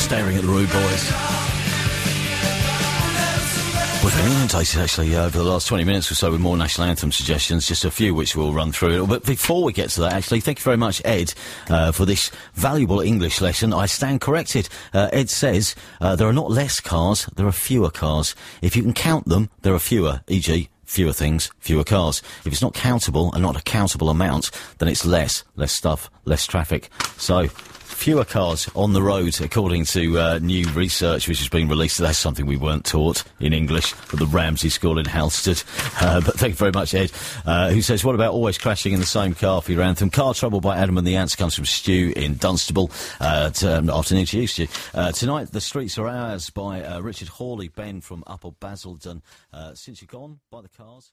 staring at the Rude Boys. We've been inundated, actually, over the last 20 minutes or so with more national anthem suggestions, just a few which we'll run through. But before we get to that, actually, thank you very much, Ed, for this valuable English lesson. I stand corrected. Ed says there are not less cars, there are fewer cars. If you can count them, there are fewer, e.g., fewer things, fewer cars. If it's not countable and not a countable amount, then it's less stuff, less traffic. So, fewer cars on the road, according to new research which has been released. That's something we weren't taught in English at the Ramsey School in Halstead. But thank you very much, Ed, who says, what about always crashing in the same car for your anthem? Car Trouble by Adam and the Ants comes from Stu in Dunstable. Afternoon to you, Stu. Tonight, The Streets Are Ours by Richard Hawley, Ben from Upper Basildon. Since You're Gone by The Cars.